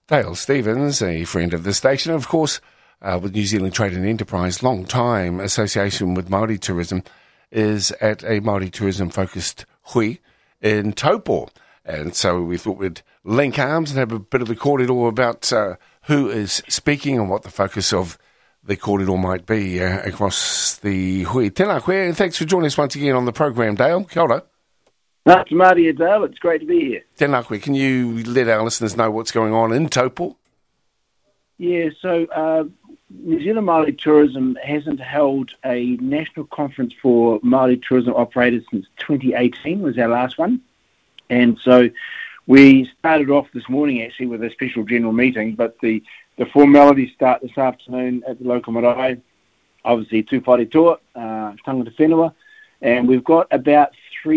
Dale Stevens, a friend of the station, of course, with New Zealand Trade and Enterprise, long time association with Māori tourism, is at a Māori tourism-focused hui in Taupo. And so we thought we'd link arms and have a bit of a kōrero about who is speaking and what the focus of the kōrero might be across the hui. Tēnā koe, and thanks for joining us once again on the program, Dale. Kia ora. Ngā te Māori Dale, it's great to be here. Tēnā koe, can you let our listeners know what's going on in Taupo? Yeah, so New Zealand Māori Tourism hasn't held a national conference for Māori tourism operators since 2018, was our last one. And so we started off this morning actually with a special general meeting, but the formalities start this afternoon at the local marae, obviously tūwhare toa, tangata whenua, and we've got about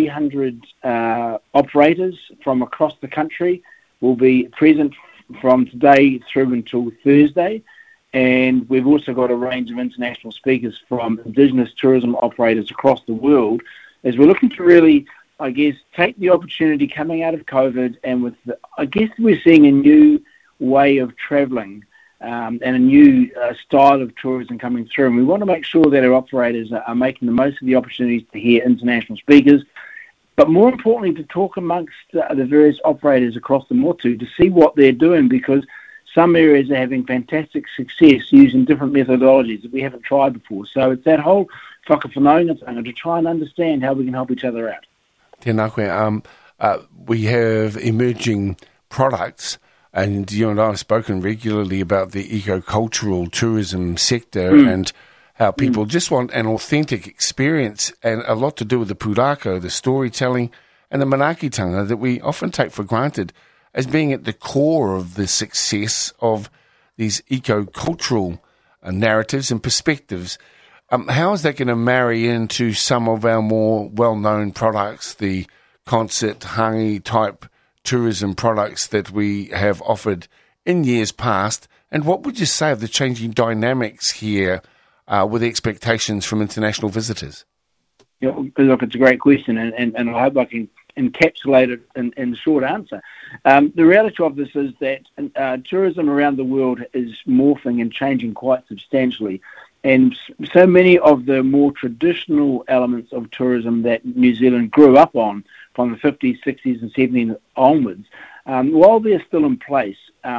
300 operators from across the country will be present from today through until Thursday, and we've also got a range of international speakers from Indigenous tourism operators across the world, as we're looking to really, I guess, take the opportunity coming out of COVID, and I guess we're seeing a new way of travelling and a new style of tourism coming through. And we want to make sure that our operators are making the most of the opportunities to hear international speakers, but more importantly, to talk amongst the various operators across the motu to see what they're doing, because some areas are having fantastic success using different methodologies that we haven't tried before. So it's that whole whakawhanaungatanga to try and understand how we can help each other out. Tēnā koe, we have emerging products, and you and I have spoken regularly about the eco-cultural tourism sector and how people just want an authentic experience, and a lot to do with the pūrākau, the storytelling, and the manaakitanga that we often take for granted as being at the core of the success of these eco-cultural narratives and perspectives. How is that going to marry into some of our more well-known products, the concert, hangi type tourism products that we have offered in years past? And what would you say of the changing dynamics here with the expectations from international visitors? Yeah, look, it's a great question, and I hope I can encapsulate it in the short answer. The reality of this is that tourism around the world is morphing and changing quite substantially. And so many of the more traditional elements of tourism that New Zealand grew up on from the 50s, 60s and 70s onwards, while they're still in place,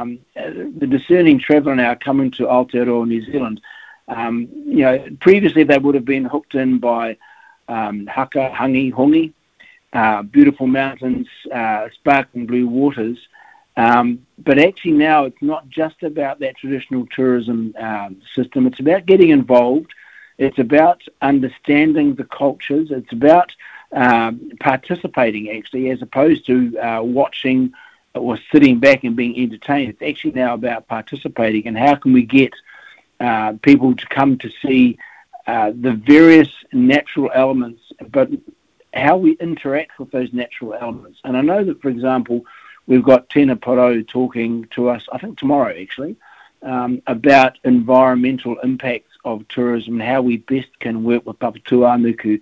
the discerning traveller now coming to Aotearoa, New Zealand, previously they would have been hooked in by haka, hangi, hongi, beautiful mountains, sparkling blue waters. But actually now it's not just about that traditional tourism system. It's about getting involved. It's about understanding the cultures. It's about participating, actually, as opposed to watching or sitting back and being entertained. It's actually now about participating, and how can we get people to come to see the various natural elements, but how we interact with those natural elements. And I know that, for example, we've got Tina Paro talking to us, I think tomorrow actually, about environmental impacts of tourism and how we best can work with Papatūānuku,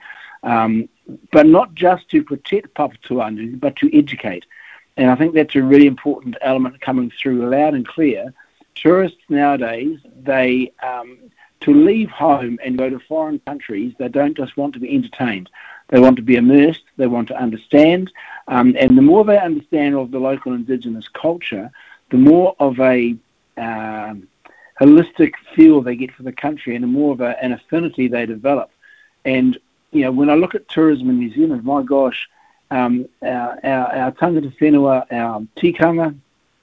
but not just to protect Papatūānuku, but to educate. And I think that's a really important element coming through loud and clear. Tourists nowadays, they to leave home and go to foreign countries, they don't just want to be entertained. They want to be immersed, they want to understand, and the more they understand of the local Indigenous culture, the more of a holistic feel they get for the country, and the more of an affinity they develop. And, when I look at tourism in New Zealand, my gosh, our tangata whenua, our tikanga,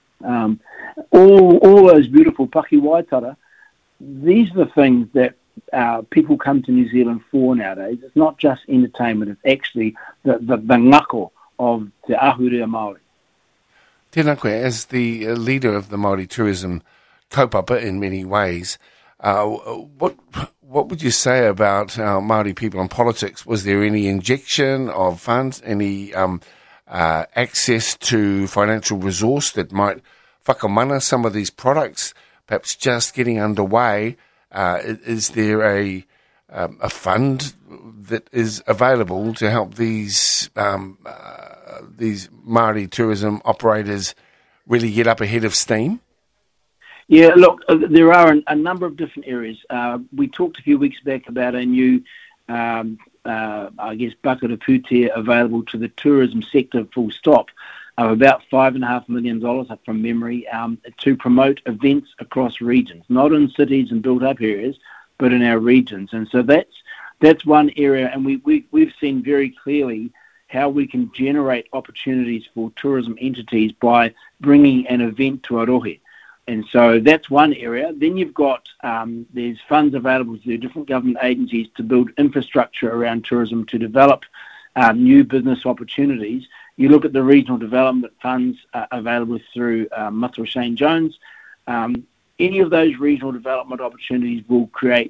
all those beautiful paki waitara, these are the things that people come to New Zealand for nowadays. It's not just entertainment, it's actually the ngako of Te Ahurea Māori. Tēnā koe, as the leader of the Māori tourism kaupapa in many ways, what would you say about our Māori people in politics? Was there any injection of funds, any access to financial resource that might whakamana some of these products, perhaps just getting underway? Is there a fund that is available to help these Māori tourism operators really get up ahead of steam? Yeah, look, there are a number of different areas. We talked a few weeks back about a new, bucket of pūtea available to the tourism sector, full stop, of about $5.5 million up from memory, to promote events across regions, not in cities and built-up areas, but in our regions. And so that's one area, and we've seen very clearly how we can generate opportunities for tourism entities by bringing an event to Arohe. And so that's one area. Then you've got, there's funds available to different government agencies to build infrastructure around tourism to develop new business opportunities. You look at the regional development funds available through Mataura Shane Jones. Any of those regional development opportunities will create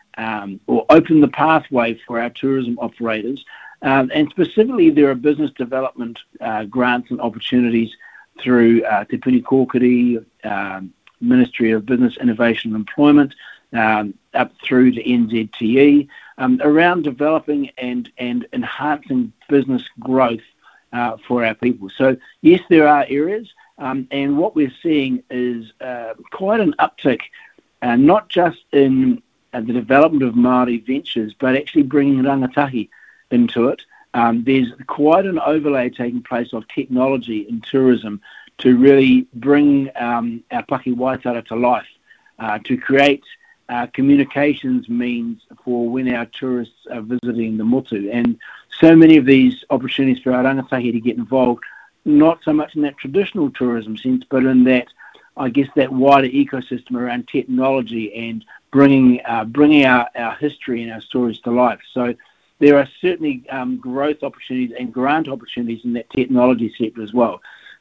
or open the pathway for our tourism operators. And specifically, there are business development grants and opportunities through Te Puni Kōkiri, Ministry of Business, Innovation and Employment, up through to NZTE, around developing and enhancing business growth for our people. So, yes, there are areas, and what we're seeing is quite an uptick, not just in the development of Māori ventures, but actually bringing rangatahi into it. There's quite an overlay taking place of technology in tourism to really bring our Paki Waitara to life, to create communications means for when our tourists are visiting the motu. And so many of these opportunities for our rangatahi to get involved, not so much in that traditional tourism sense, but in that, I guess, that wider ecosystem around technology and bringing our history and our stories to life. So there are certainly growth opportunities and grant opportunities in that technology sector as well.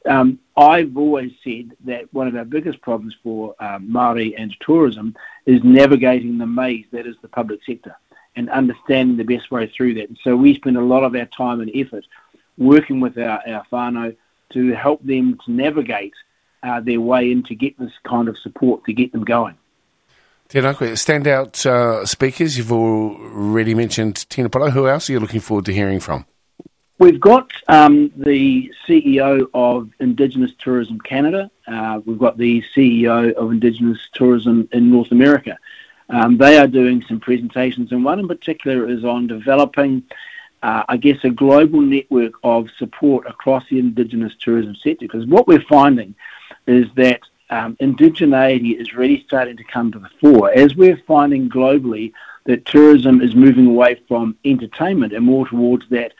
I've always said that one of our biggest problems for Māori and tourism is navigating the maze that is the public sector and understanding the best way through that. And so we spend a lot of our time and effort working with our whānau to help them to navigate their way in to get this kind of support to get them going. Tēnā koe. Standout speakers, you've already mentioned Tina Polo. Who else are you looking forward to hearing from? We've got the CEO of Indigenous Tourism Canada. We've got the CEO of Indigenous Tourism in North America. They are doing some presentations, and one in particular is on developing, a global network of support across the Indigenous tourism sector. Because what we're finding is that indigeneity is really starting to come to the fore, as we're finding globally that tourism is moving away from entertainment and more towards that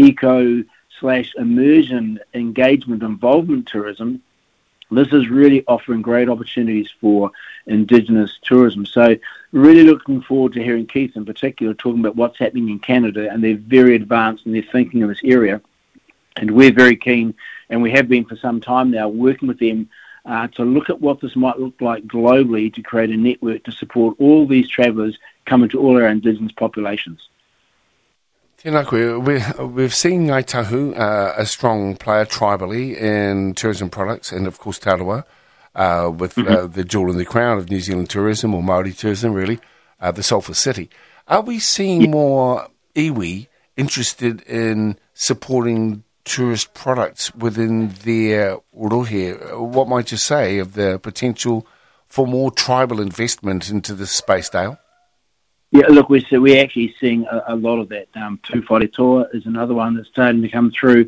eco/immersion engagement involvement tourism. This is really offering great opportunities for Indigenous tourism. So really looking forward to hearing Keith in particular talking about what's happening in Canada, and they're very advanced in their thinking in this area. And we're very keen, and we have been for some time now, working with them to look at what this might look like globally to create a network to support all these travellers coming to all our Indigenous populations. Tēnā koe. We've seen Ngāi Tahu, a strong player tribally in tourism products, and of course Taurua, with the jewel in the crown of New Zealand tourism, or Māori tourism really, the Sulphur City. Are we seeing more iwi interested in supporting tourist products within their rohe? What might you say of the potential for more tribal investment into this space, Dale? Yeah, look, we're actually seeing a lot of that. Tu Whare Toa is another one that's starting to come through.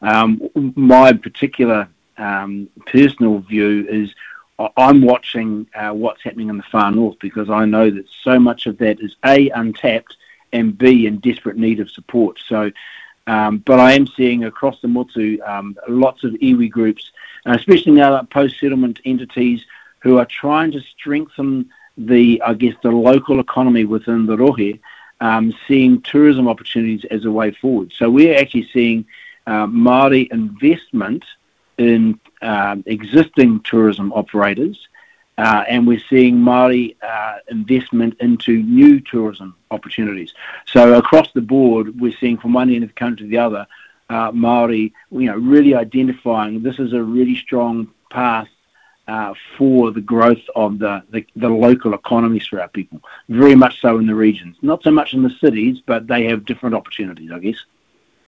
My particular personal view is I'm watching what's happening in the far north, because I know that so much of that is A, untapped, and B, in desperate need of support. So, but I am seeing across the motu lots of iwi groups, especially now post-settlement entities, who are trying to strengthen the local economy within the rohe, seeing tourism opportunities as a way forward. So we're actually seeing Māori investment in existing tourism operators, and we're seeing Māori investment into new tourism opportunities. So across the board, we're seeing from one end of the country to the other, Māori, really identifying this is a really strong path for the growth of the local economies for our people. Very much so in the regions. Not so much in the cities, but they have different opportunities, I guess.